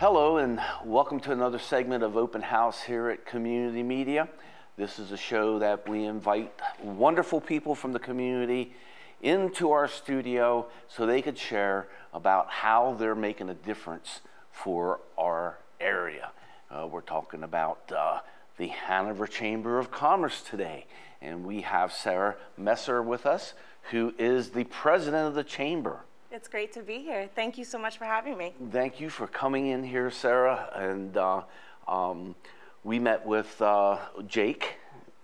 Hello and welcome to another segment of Open House here at Community Media. This is a show that we invite wonderful people from the community into our studio so they could share about how they're making a difference for our area. We're talking about the Hanover Chamber of Commerce today, and we have Sarah Messer with us, who is the president of the chamber. It's great to be here. Thank you so much for having me. Thank you for coming in here, Sarah. And we met with Jake.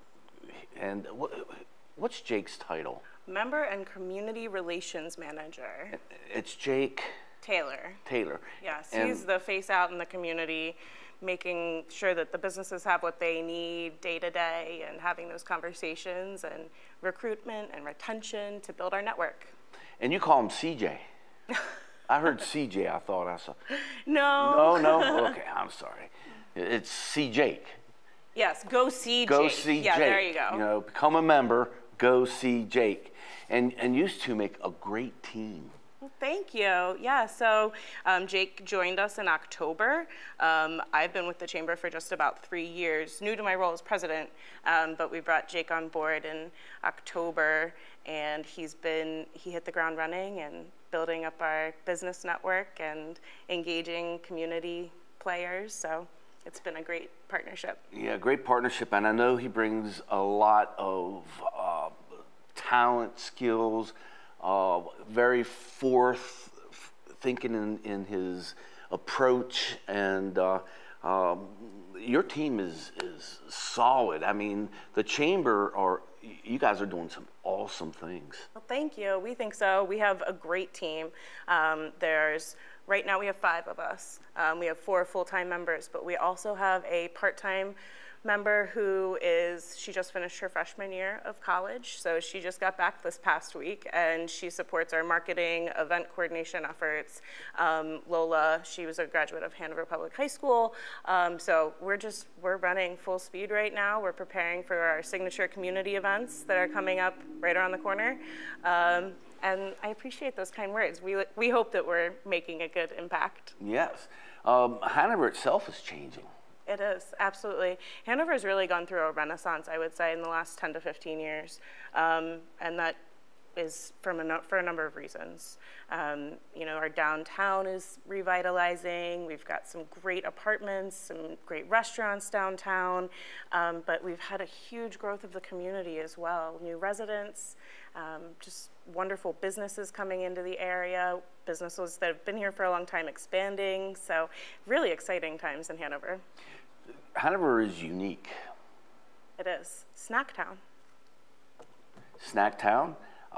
And what's Jake's title? Member and Community Relations Manager. It's Jake Taylor. Taylor. Yes, he's the face out in the community, making sure that the businesses have what they need day to day and having those conversations and recruitment and retention to build our network. And you call him CJ. I heard CJ, I thought I saw. No. No? Okay, I'm sorry. It's C. Jake. Yes, go see Jake. Go see yeah, Jake. There you go. You know, become a member, go see Jake. And you two make a great team. Well, thank you. Yeah, so Jake joined us in October. I've been with the chamber for just about 3 years, new to my role as president, but we brought Jake on board in October, and he hit the ground running and building up our business network and engaging community players, so it's been a great partnership. Yeah, great partnership, and I know he brings a lot of talent, skills, very forth thinking in his approach, and your team is solid. I mean, the chamber you guys are doing some awesome things. Well, thank you. We think so. We have a great team. Right now we have 5 of us. We have 4 full-time members, but we also have a part-time member she just finished her freshman year of college, so she just got back this past week, and she supports our marketing, event coordination efforts. Lola, she was a graduate of Hanover Public High School, so we're running full speed right now. We're preparing for our signature community events that are coming up right around the corner, and I appreciate those kind words. We hope that we're making a good impact. Yes. Hanover itself is changing. It is, absolutely. Hanover has really gone through a renaissance, I would say, in the last 10 to 15 years, and that is for a number of reasons. Our downtown is revitalizing. We've got some great apartments, some great restaurants downtown, but we've had a huge growth of the community as well. New residents, just wonderful businesses coming into the area, businesses that have been here for a long time expanding, so really exciting times in Hanover. Hanover is unique. It is. Snack town. Snack town,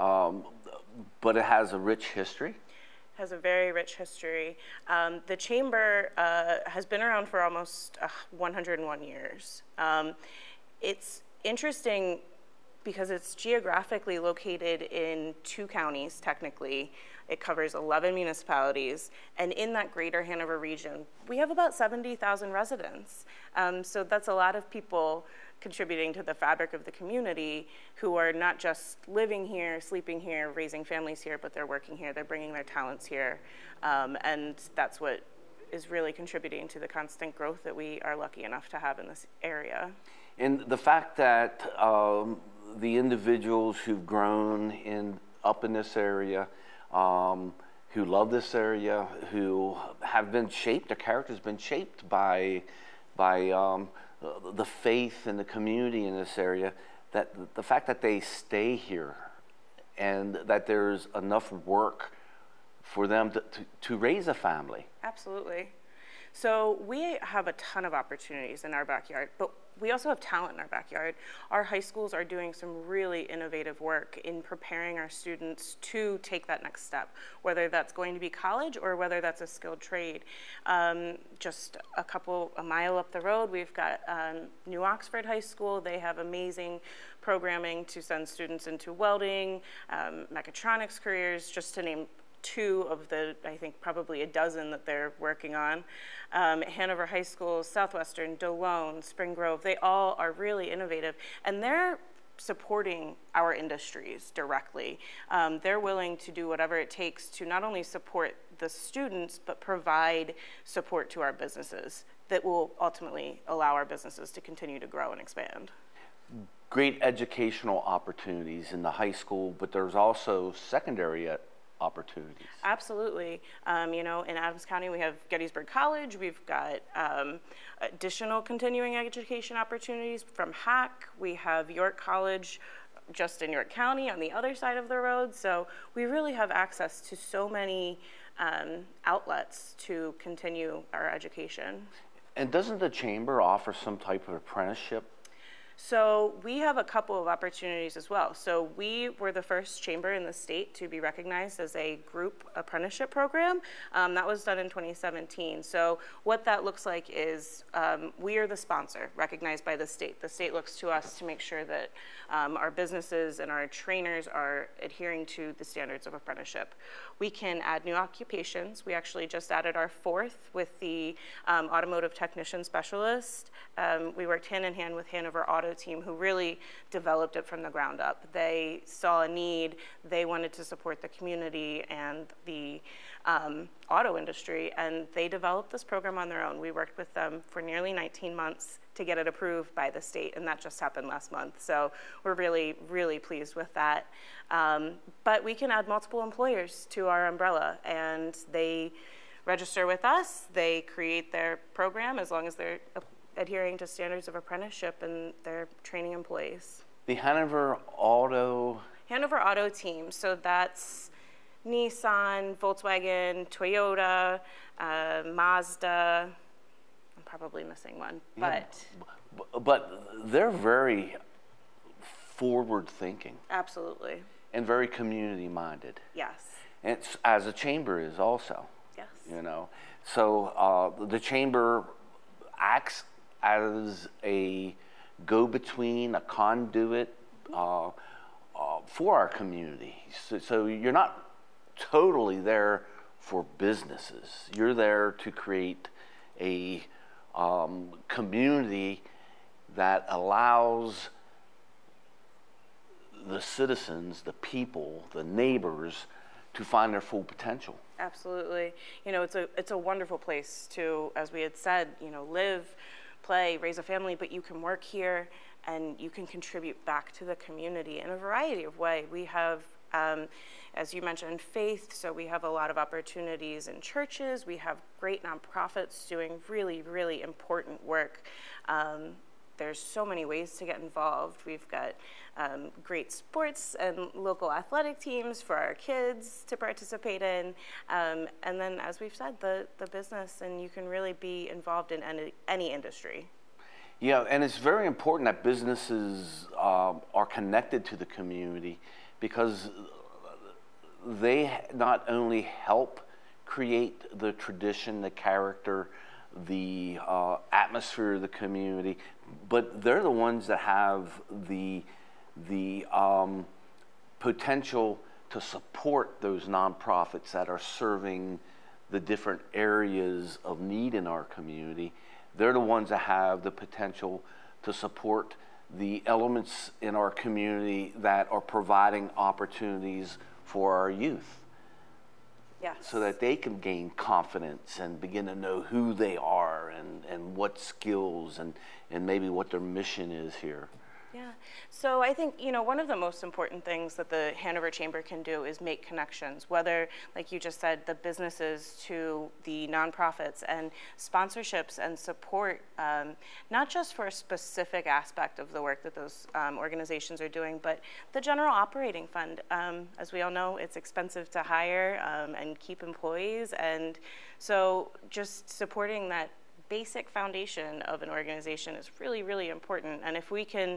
but it has a rich history. Has a very rich history. The chamber has been around for almost 101 years. It's interesting because it's geographically located in 2 counties, technically. It covers 11 municipalities, and in that greater Hanover region, we have about 70,000 residents. So that's a lot of people contributing to the fabric of the community who are not just living here, sleeping here, raising families here, but they're working here, they're bringing their talents here, and that's what is really contributing to the constant growth that we are lucky enough to have in this area. And the fact that the individuals who've grown up in this area, who love this area, who have been shaped, their character's been shaped by the faith and the community in this area, that the fact that they stay here and that there's enough work for them to raise a family. Absolutely. So we have a ton of opportunities in our backyard, but we also have talent in our backyard. Our high schools are doing some really innovative work in preparing our students to take that next step, whether that's going to be college or whether that's a skilled trade. Just a mile up the road, we've got New Oxford High School. They have amazing programming to send students into welding, mechatronics careers, just to name 2 of the, I think, probably a dozen that they're working on. Hanover High School, Southwestern, Delone, Spring Grove, they all are really innovative. And they're supporting our industries directly. They're willing to do whatever it takes to not only support the students, but provide support to our businesses that will ultimately allow our businesses to continue to grow and expand. Great educational opportunities in the high school, but there's also secondary opportunities. Absolutely. In Adams County, we have Gettysburg College. We've got additional continuing education opportunities from HAC. We have York College just in York County on the other side of the road. So we really have access to so many outlets to continue our education. And doesn't the chamber offer some type of apprenticeship? So we have a couple of opportunities as well. So we were the first chamber in the state to be recognized as a group apprenticeship program. That was done in 2017. So what that looks like is we are the sponsor recognized by the state. The state looks to us to make sure that our businesses and our trainers are adhering to the standards of apprenticeship. We can add new occupations. We actually just added our fourth with the automotive technician specialist. We worked hand in hand with Hanover Auto team who really developed it from the ground up. They saw a need, they wanted to support the community and the auto industry, and they developed this program on their own. We worked with them for nearly 19 months to get it approved by the state, and that just happened last month. So we're really, really pleased with that. But we can add multiple employers to our umbrella, and they register with us, they create their program as long as they're adhering to standards of apprenticeship and they're training employees. The Hanover Auto team, so that's Nissan, Volkswagen, Toyota, Mazda. I'm probably missing one, but they're very forward-thinking. Absolutely. And very community-minded. Yes. And as a chamber is also. Yes. So the chamber acts as a go-between, a conduit for our community. So you're not totally there for businesses. You're there to create a community that allows the citizens, the people, the neighbors to find their full potential. Absolutely. It's a wonderful place to, as we had said, live, play, raise a family, but you can work here and you can contribute back to the community in a variety of ways. We have, as you mentioned, faith, so we have a lot of opportunities in churches. We have great nonprofits doing really, really important work. There's so many ways to get involved. We've got great sports and local athletic teams for our kids to participate in. And then, as we've said, the business, and you can really be involved in any industry. Yeah, and it's very important that businesses are connected to the community because they not only help create the tradition, the character, the atmosphere of the community, but they're the ones that have the potential to support those nonprofits that are serving the different areas of need in our community. They're the ones that have the potential to support the elements in our community that are providing opportunities for our youth. Yes. So that they can gain confidence and begin to know who they are and what skills and maybe what their mission is here. Yeah. So I think, one of the most important things that the Hanover Chamber can do is make connections, whether, like you just said, the businesses to the nonprofits and sponsorships and support, not just for a specific aspect of the work that those organizations are doing, but the general operating fund. As we all know, it's expensive to hire and keep employees. And so just supporting that basic foundation of an organization is really, really important. And if we can,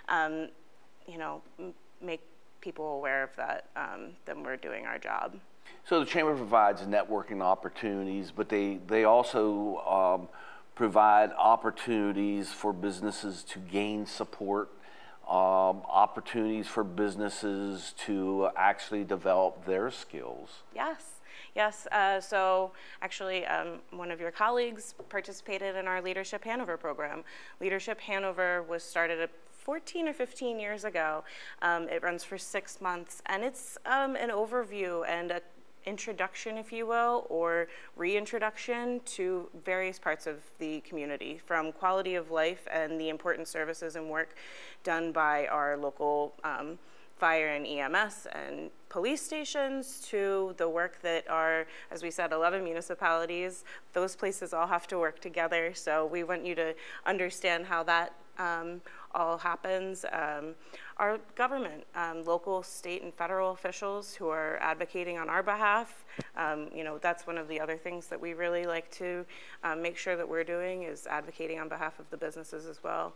make people aware of that, then we're doing our job. So the Chamber provides networking opportunities, but they also provide opportunities for businesses to gain support, opportunities for businesses to actually develop their skills. Yes, so actually one of your colleagues participated in our Leadership Hanover program. Leadership Hanover was started 14 or 15 years ago. It runs for 6 months, and it's an overview and a introduction, if you will, or reintroduction to various parts of the community, from quality of life and the important services and work done by our local fire and EMS and police stations, to the work that are, as we said, 11 municipalities. Those places all have to work together, so we want you to understand how that all happens. Our government, local, state, and federal officials who are advocating on our behalf. That's one of the other things that we really like to make sure that we're doing, is advocating on behalf of the businesses as well.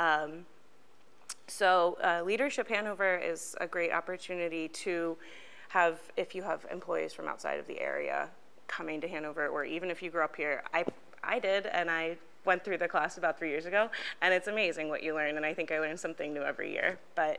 So Leadership Hanover is a great opportunity to have, if you have employees from outside of the area coming to Hanover, or even if you grew up here. I did, and I went through the class about 3 years ago, and it's amazing what you learn, and I think I learn something new every year. But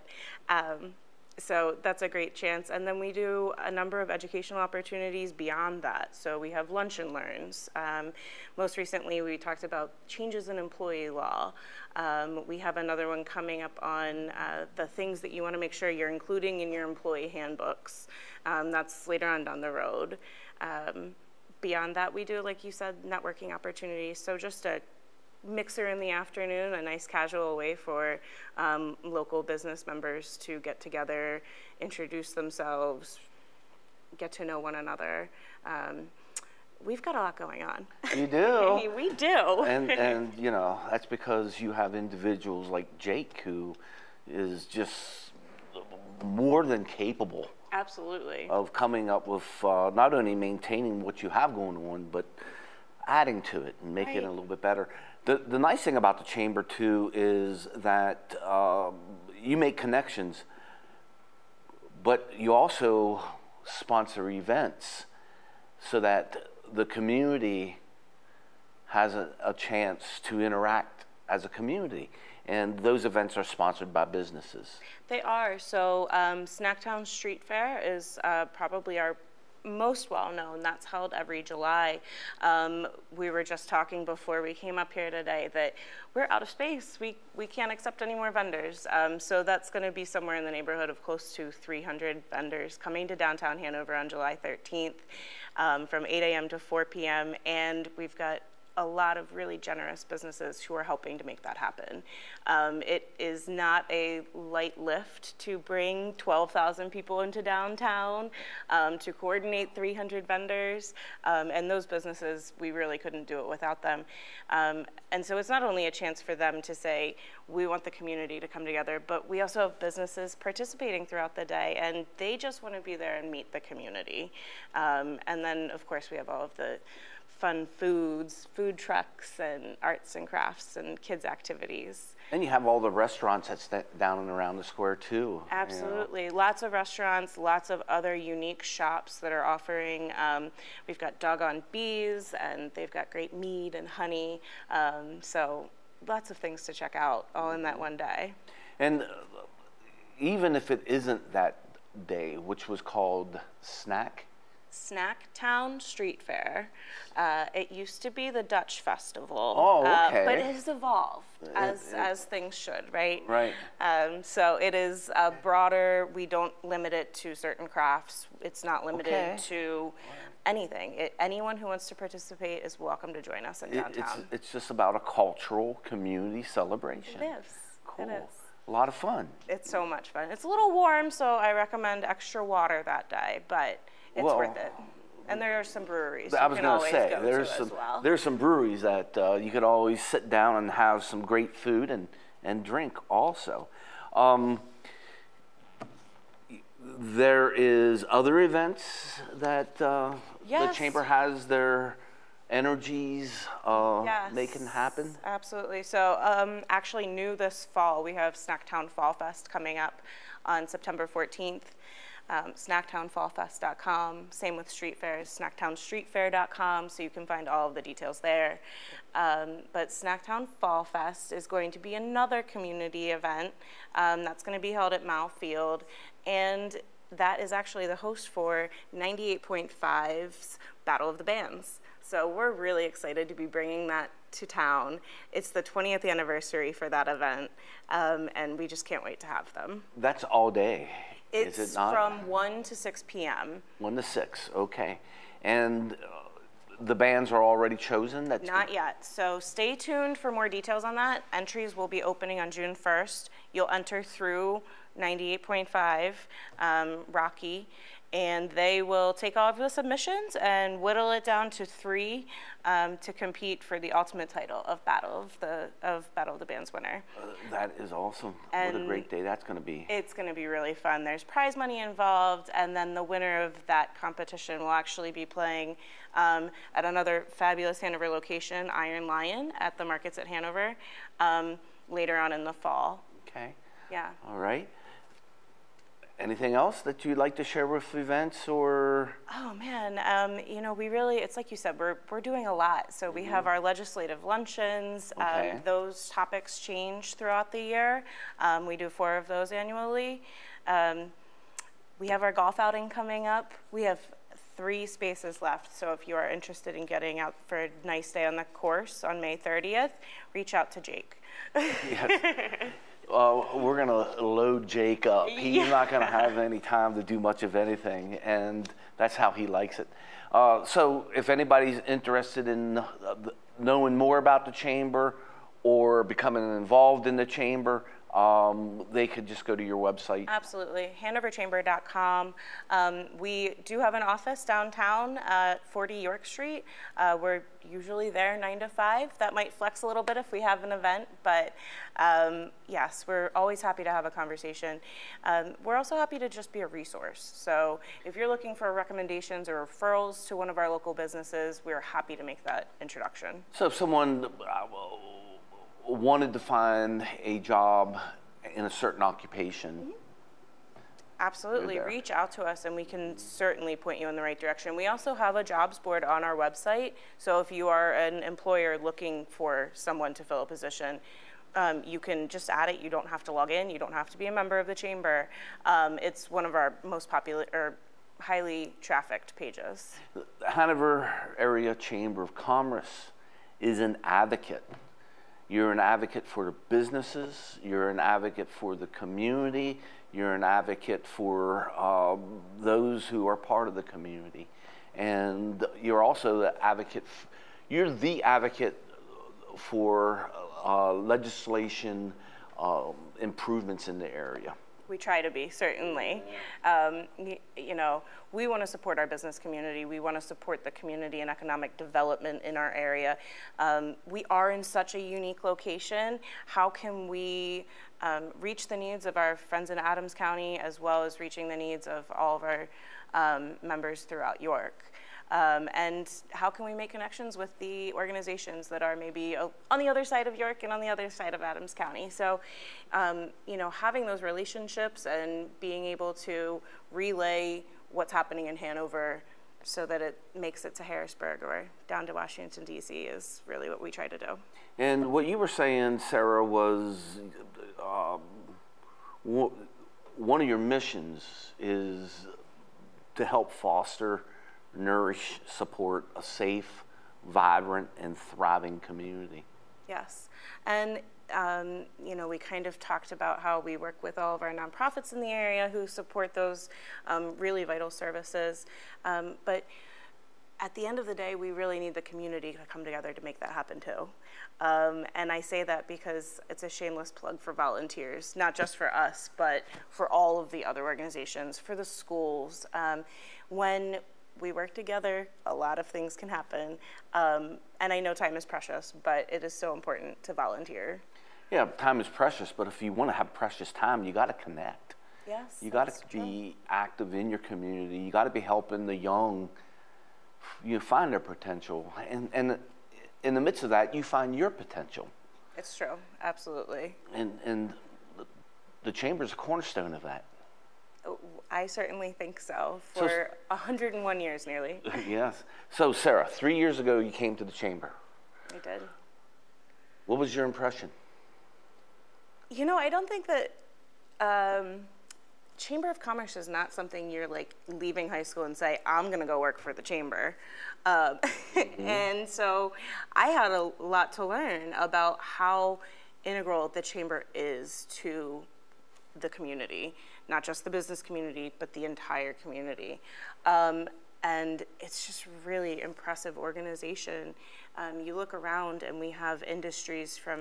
so that's a great chance. And then we do a number of educational opportunities beyond that. So we have lunch and learns. Most recently, we talked about changes in employee law. We have another one coming up on the things that you want to make sure you're including in your employee handbooks. That's later on down the road. Beyond that, we do, like you said, networking opportunities. So just a mixer in the afternoon, a nice casual way for local business members to get together, introduce themselves, get to know one another. We've got a lot going on. You do. We do. And that's because you have individuals like Jake, who is just more than capable. Absolutely. Of coming up with not only maintaining what you have going on, but adding to it and making it a little bit better. The nice thing about the Chamber, too, is that you make connections, but you also sponsor events so that the community has a chance to interact as a community. And those events are sponsored by businesses. They are. So Snacktown Street Fair is probably our most well-known. That's held every July. We were just talking before we came up here today that we're out of space. We can't accept any more vendors. So that's going to be somewhere in the neighborhood of close to 300 vendors coming to downtown Hanover on July 13th from 8 a.m. to 4 p.m. And we've got a lot of really generous businesses who are helping to make that happen. It is not a light lift to bring 12,000 people into downtown, to coordinate 300 vendors, and those businesses, we really couldn't do it without them. And so it's not only a chance for them to say, we want the community to come together, but we also have businesses participating throughout the day, and they just want to be there and meet the community. And then, of course, we have all of the fun foods, food trucks, and arts and crafts and kids activities. And you have all the restaurants that's down and around the square too. Absolutely. Lots of restaurants, lots of other unique shops that are offering. We've got Doggone Bees, and they've got great mead and honey. So lots of things to check out all in that one day. And even if it isn't that day, which was called Snacktown Street Fair. It used to be the Dutch Festival. Oh, okay. But it has evolved, as things should, right? Right. So it is broader. We don't limit it to certain crafts. It's not limited to anything. Anyone who wants to participate is welcome to join us in downtown. It's just about a cultural community celebration. It is. Cool. It is. A lot of fun. It's so much fun. It's a little warm, so I recommend extra water that day, but it's worth it. And there are some breweries I was going to say, there's some breweries that you could always sit down and have some great food and drink also. There is other events that the Chamber has their energies making happen. Absolutely. So actually new this fall, we have Snacktown Fall Fest coming up on September 14th. snacktownfallfest.com. Same with street fairs, snacktownstreetfair.com, so you can find all of the details there. But Snacktown Fall Fest is going to be another community event that's going to be held at Mao Field, and that is actually the host for 98.5's Battle of the Bands. So we're really excited to be bringing that to town. It's the 20th anniversary for that event, and we just can't wait to have them. That's all day, It's is it not? from 1 to 6 p.m. 1 to 6, okay. And the bands are already chosen? Not yet. So stay tuned for more details on that. Entries will be opening on June 1st. You'll enter through 98.5 Rocky, and they will take all of the submissions and whittle it down to 3 to compete for the ultimate title of Battle of the Bands winner. That is awesome. What a great day that's going to be. It's going to be really fun. There's prize money involved, and then the winner of that competition will actually be playing at another fabulous Hanover location, Iron Lion, at the markets at Hanover, later on in the fall. Okay. Yeah. All right. Anything else that you'd like to share with events or? Oh man, we really, it's like you said, we're doing a lot. So we have our legislative luncheons. Okay. Those topics change throughout the year. We do 4 of those annually. We have our golf outing coming up. We have 3 spaces left. So if you are interested in getting out for a nice day on the course on May 30th, reach out to Jake. Yes. We're going to load Jake up. He's not going to have any time to do much of anything, and that's how he likes it. So if anybody's interested in knowing more about the chamber or becoming involved in the chamber, they could just go to your website. Absolutely, HanoverChamber.com. We do have an office downtown at 40 York Street. We're usually there 9 to 5. That might flex a little bit if we have an event, but yes, we're always happy to have a conversation. We're also happy to just be a resource. So if you're looking for recommendations or referrals to one of our local businesses, we're happy to make that introduction. So if someone wanted to find a job in a certain occupation. Absolutely, reach out to us and we can certainly point you in the right direction. We also have a jobs board on our website, so if you are an employer looking for someone to fill a position, you can just add it. You don't have to log in, you don't have to be a member of the chamber. It's one of our most popular or highly trafficked pages. The Hanover Area Chamber of Commerce is an advocate. You're an advocate for the businesses, you're an advocate for the community, you're an advocate for those who are part of the community. And you're also the advocate, you're the advocate for legislation improvements in the area. We try to be, certainly. We want to support our business community. We want to support the community and economic development in our area. We are in such a unique location. How can we reach the needs of our friends in Adams County as well as reaching the needs of all of our members throughout York? And how can we make connections with the organizations that are maybe on the other side of York and on the other side of Adams County? So, having those relationships and being able to relay what's happening in Hanover so that it makes it to Harrisburg or down to Washington, D.C. is really what we try to do. And what you were saying, Sarah, was one of your missions is to help foster, nourish, support a safe, vibrant, and thriving community. Yes. And, we kind of talked about how we work with all of our nonprofits in the area who support those really vital services. But at the end of the day, we really need the community to come together to make that happen too. And I say that because it's a shameless plug for volunteers, not just for us, but for all of the other organizations, for the schools. When we work together, a lot of things can happen. And I know time is precious, but it is so important to volunteer. Yeah, time is precious, but if you want to have precious time, you got to connect. Yes, you got to be active in your community. You got to be helping the young, find their potential. And in the midst of that, you find your potential. It's true, absolutely. And the chamber is a cornerstone of that. I certainly think so, for 101 years nearly. Yes. So, Sarah, 3 years ago you came to the chamber. I did. What was your impression? I don't think that Chamber of Commerce is not something you're like leaving high school and say, I'm going to go work for the Chamber. And so I had a lot to learn about how integral the Chamber is to the community, not just the business community, but the entire community. And it's just really impressive organization. You look around and we have industries from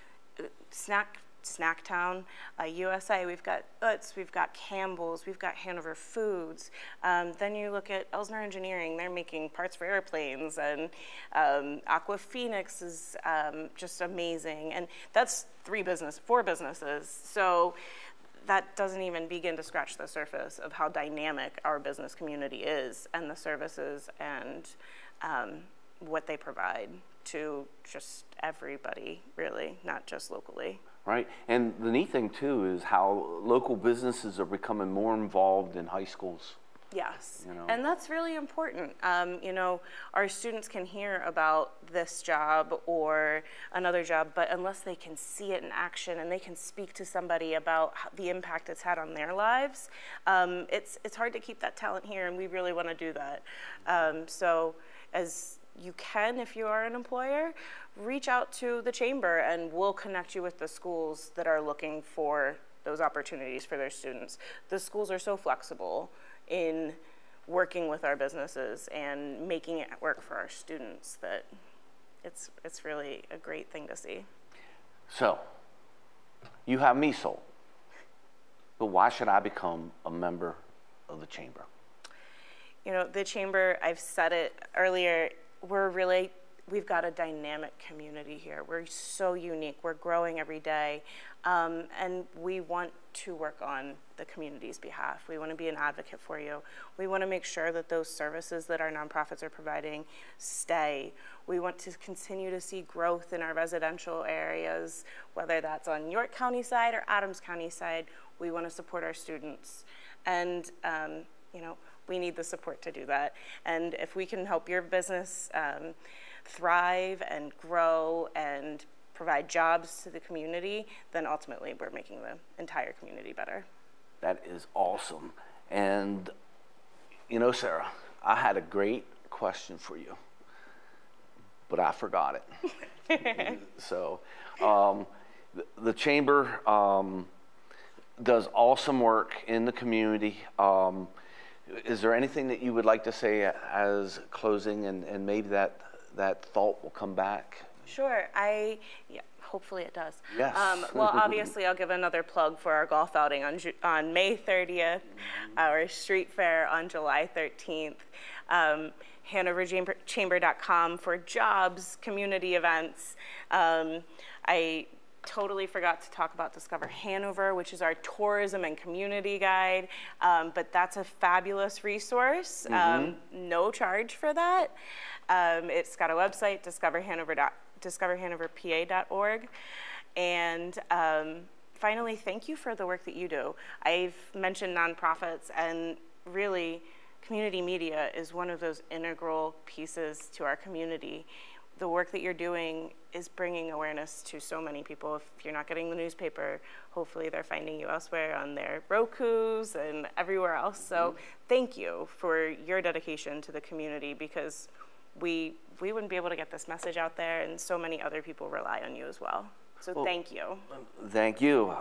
Snacktown, USA, we've got Utz, we've got Campbell's, we've got Hanover Foods. Then you look at Elsner Engineering, they're making parts for airplanes, and Aqua Phoenix is just amazing. And that's four businesses. So that doesn't even begin to scratch the surface of how dynamic our business community is and the services and what they provide to just everybody, really, not just locally. Right, and the neat thing too is how local businesses are becoming more involved in high schools. Yes, and that's really important. Our students can hear about this job or another job, but unless they can see it in action and they can speak to somebody about the impact it's had on their lives, it's hard to keep that talent here, and we really want to do that. So as you can, if you are an employer, reach out to the Chamber and we'll connect you with the schools that are looking for those opportunities for their students. The schools are so flexible in working with our businesses and making it work for our students that it's really a great thing to see. So, you have me sold, but why should I become a member of the Chamber? The Chamber, I've said it earlier, we've got a dynamic community here. We're so unique. We're growing every day. And we want to work on the community's behalf. We want to be an advocate for you. We want to make sure that those services that our nonprofits are providing stay. We want to continue to see growth in our residential areas, whether that's on York County side or Adams County side. We want to support our students. And, we need the support to do that. And if we can help your business thrive and grow and provide jobs to the community, then ultimately we're making the entire community better. That is awesome. And, Sarah, I had a great question for you, but I forgot it. So, the Chamber does awesome work in the community. Is there anything that you would like to say as closing, and maybe that thought will come back? Sure. Hopefully it does. Yes. Well, obviously, I'll give another plug for our golf outing on May 30th, our street fair on July 13th, HanoverChamber.com for jobs, community events. I totally forgot to talk about Discover Hanover, which is our tourism and community guide, but that's a fabulous resource. No charge for that. It's got a website, discoverhanoverpa.org. And finally, thank you for the work that you do. I've mentioned nonprofits, and really, community media is one of those integral pieces to our community. The work that you're doing is bringing awareness to so many people. If you're not getting the newspaper, hopefully they're finding you elsewhere on their Rokus and everywhere else. So thank you for your dedication to the community, because we wouldn't be able to get this message out there, and so many other people rely on you as well. So thank you. Thank you.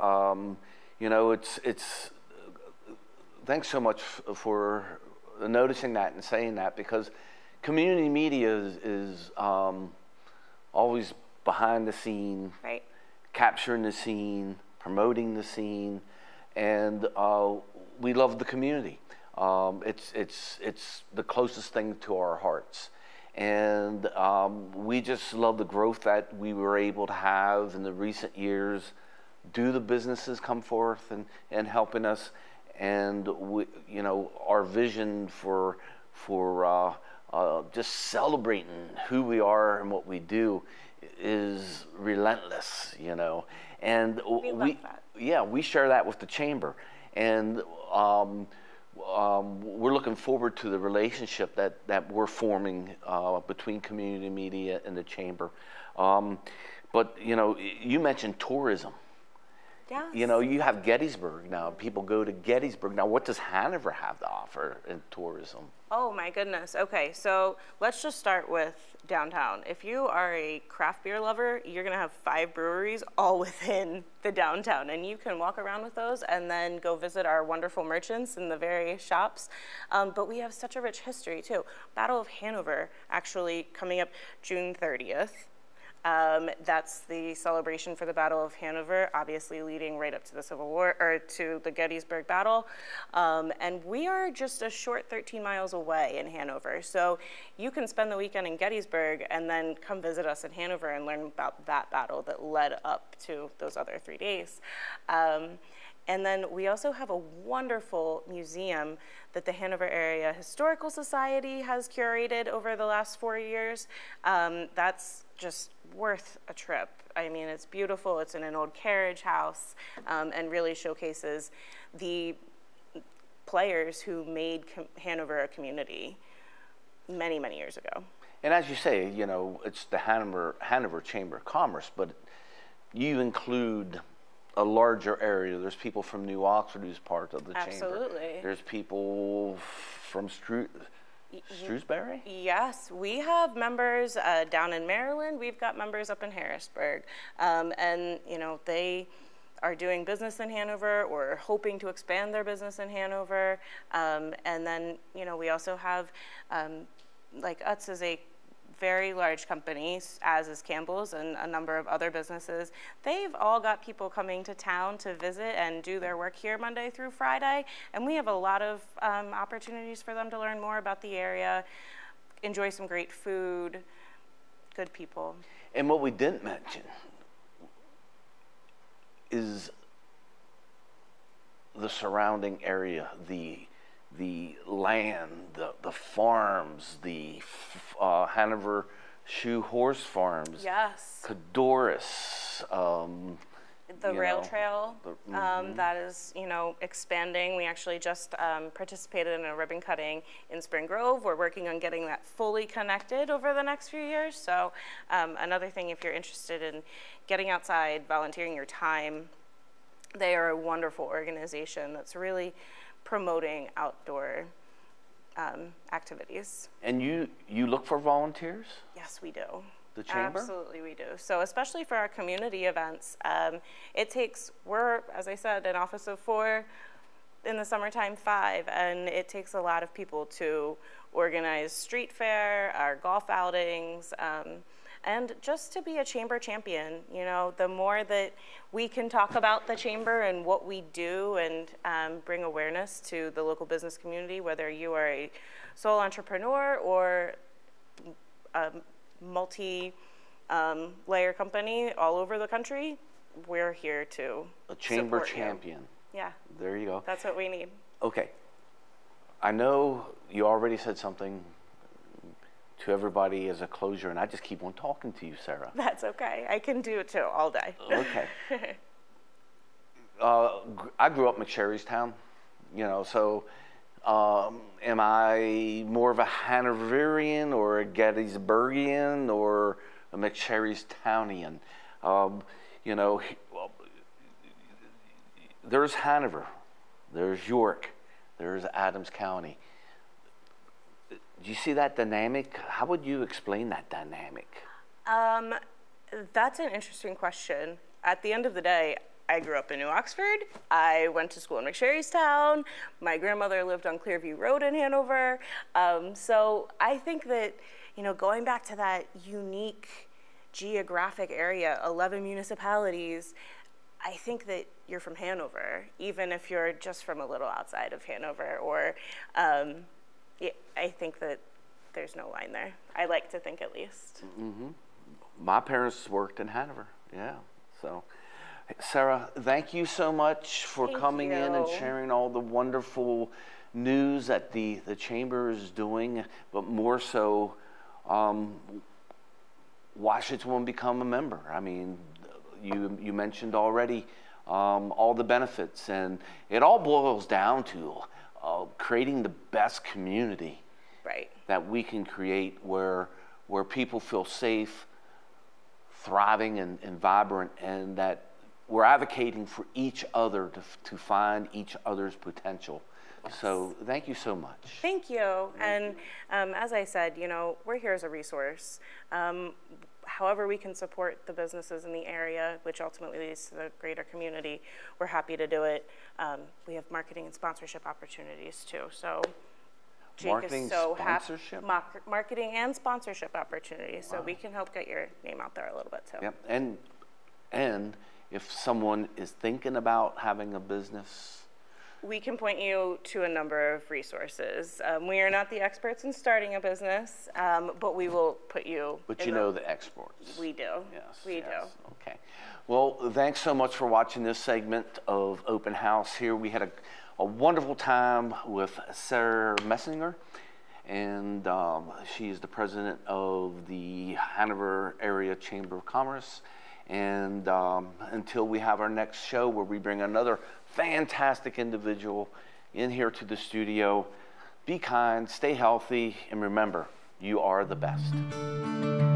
It's thanks so much for noticing that and saying that, because community media is always behind the scene, right, capturing the scene, promoting the scene, and we love the community. It's the closest thing to our hearts, and we just love the growth that we were able to have in the recent years. Do the businesses come forth and helping us, and our vision for just celebrating who we are and what we do is relentless, and we share that with the Chamber, and we're looking forward to the relationship that we're forming between community media and the Chamber. But you mentioned tourism, Yes. You know, you have Gettysburg now. People go to Gettysburg. Now, what does Hanover have to offer in tourism? Oh my goodness. Okay, so let's just start with downtown. If you are a craft beer lover, you're gonna have 5 breweries all within the downtown, and you can walk around with those and then go visit our wonderful merchants in the various shops. But we have such a rich history too. Battle of Hanover actually coming up June 30th. That's the celebration for the Battle of Hanover, obviously leading right up to the Civil War, or to the Gettysburg Battle. And we are just a short 13 miles away in Hanover. So you can spend the weekend in Gettysburg and then come visit us in Hanover and learn about that battle that led up to those other 3 days. And then we also have a wonderful museum that the Hanover Area Historical Society has curated over the last 4 years. That's just worth a trip. I mean, it's beautiful. It's in an old carriage house, and really showcases the players who made Hanover a community many, many years ago. And as you say, you know, it's the Hanover Chamber of Commerce, but you include a larger area. There's people from New Oxford who's part of the chamber. Absolutely. There's people from Shrewsbury? Yes, we have members down in Maryland. We've got members up in Harrisburg. And, you know, they are doing business in Hanover or hoping to expand their business in Hanover. And then, you know, we also have, like Utz is a very large company, as is Campbell's and a number of other businesses. They've all got people coming to town to visit and do their work here Monday through Friday, and we have a lot of opportunities for them to learn more about the area, enjoy some great food, good people. And what we didn't mention is the surrounding area, the land, the farms, the Hanover Shoe Horse Farms. Yes. Codorus. The rail trail, that is, you know, expanding. We actually just participated in a ribbon cutting in Spring Grove. We're working on getting that fully connected over the next few years. So another thing, if you're interested in getting outside, volunteering your time, they are a wonderful organization that's really promoting outdoor activities. And you look for volunteers? Yes, we do. The chamber? Absolutely, we do. So especially for our community events, we're, as I said, an office of 4, in the summertime 5, and it takes a lot of people to organize street fair, our golf outings, and just to be a chamber champion. You know, the more that we can talk about the chamber and what we do and bring awareness to the local business community, whether you are a sole entrepreneur or a multi-layer company all over the country, we're here to a chamber support champion. You. Yeah. There you go. That's what we need. Okay. I know you already said something to everybody as a closure, and I just keep on talking to you, Sarah. That's okay. I can do it too, all day. Okay. I grew up in McSherrystown, you know, so am I more of a Hanoverian or a Gettysburgian or a McSherrystownian? You know, there's Hanover, there's York, there's Adams County. Do you see that dynamic? How would you explain that dynamic? That's an interesting question. At the end of the day, I grew up in New Oxford. I went to school in McSherrystown. My grandmother lived on Clearview Road in Hanover. So I think that, you know, going back to that unique geographic area, 11 municipalities, I think that you're from Hanover, even if you're just from a little outside of Hanover, or I think that there's no line there. I like to think, at least. Mm-hmm. My parents worked in Hanover, yeah. So, Sarah, thank you so much for coming in and sharing all the wonderful news that the Chamber is doing, but more so, why should one become a member? I mean, you mentioned already all the benefits, and it all boils down to creating the best community that we can create, where people feel safe, thriving, and vibrant, and that we're advocating for each other to find each other's potential. So thank you so much. Thank you. And as I said, you know, we're here as a resource. However we can support the businesses in the area, which ultimately leads to the greater community, we're happy to do it. We have marketing and sponsorship opportunities too. So Jake Marketing, is so sponsorship? marketing and sponsorship opportunities. So we can help get your name out there a little bit too. Yep. And if someone is thinking about having a business, we can point you to a number of resources. We are not the experts in starting a business, but we will put you. But you know the experts. We do. Yes. We do. Okay. Well, thanks so much for watching this segment of Open House here. We had a wonderful time with Sarah Messinger, and she is the president of the Hanover Area Chamber of Commerce. And until we have our next show where we bring another fantastic individual in here to the studio, be kind, stay healthy, and remember, you are the best.